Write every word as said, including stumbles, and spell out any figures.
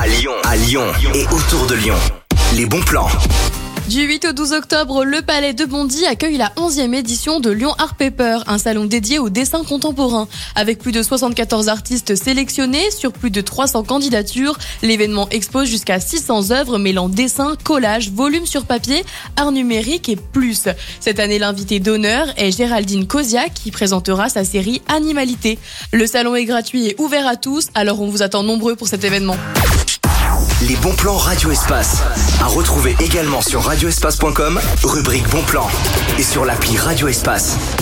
à Lyon, à Lyon et autour de Lyon. Les bons plans. Du huit au douze octobre, le Palais de Bondy accueille la onzième édition de Lyon Art Paper, un salon dédié au dessin contemporain. Avec plus de soixante-quatorze artistes sélectionnés sur plus de trois cents candidatures, l'événement expose jusqu'à six cents œuvres mêlant dessin, collage, volume sur papier, art numérique et plus. Cette année, l'invité d'honneur est Géraldine Kozia qui présentera sa série Animalité. Le salon est gratuit et ouvert à tous, alors on vous attend nombreux pour cet événement. Les bons plans Radio Espace. À retrouver également sur radio espace point com, rubrique bons plans. Et sur l'appli Radio Espace.